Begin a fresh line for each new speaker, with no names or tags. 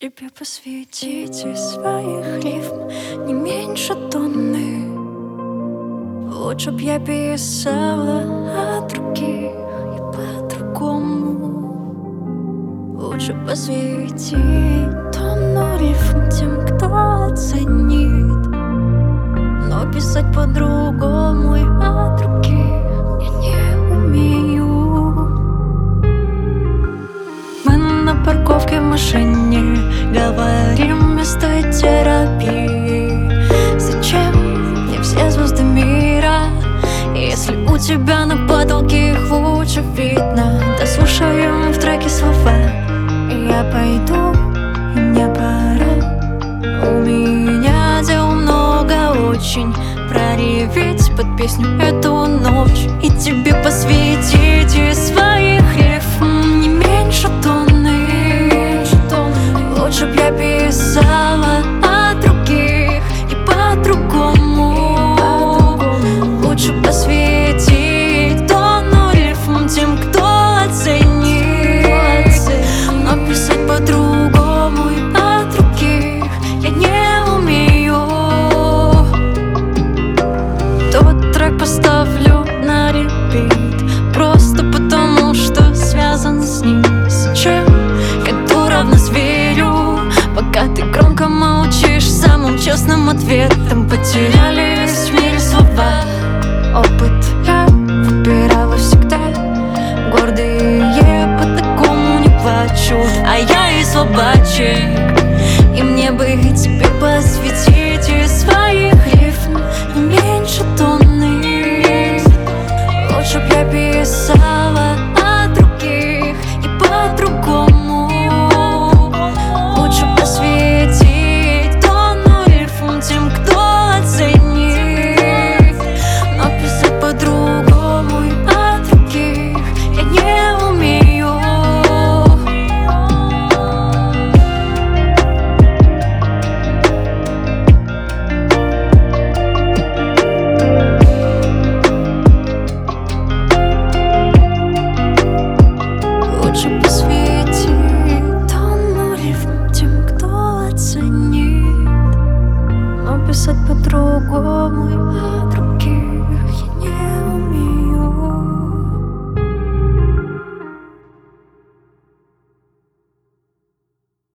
Тебе посвятить из своих рифм не меньше тонны. Лучше б я писала о других и по-другому. Лучше посвятить тонну рифм тем, кто оценит. Но писать по-другому и о других я не умею. Мы на парковке в машине говорим вместо терапии. Зачем мне все звезды мира, если у тебя на потолке их лучше видно? Дослушаем в треке слова, и я пойду, и мне пора. У меня дел много очень, прореветь под песню эту ночь и тебе посвятить из своих рифм не меньше тонны. Лучше б я писала о других и по-другому. Лучше посвятить тонну рифм тем, кто оценит. Но писать по-другому и о других я не умею. Тот трек поставлю на репит, просто потому что связан с ним. Зачем? Как дура в нас верю, пока ты громко молчишь самым честным ответом. Потерялись в мире слова, опыт я выбирала всегда. Гордые по такому не плачут, а я и слабачек. И мне бы тебе посвятить из своих рифм не меньше тонны. Лучше б я писала о других и по-другому. Лучше посвятить тонну рифм тем, кто оценит. Но писать по-другому и о других я не умею. Лучше посвятить тонну рифм тем, кто оценит. Но писать по-другому и о других я не умею.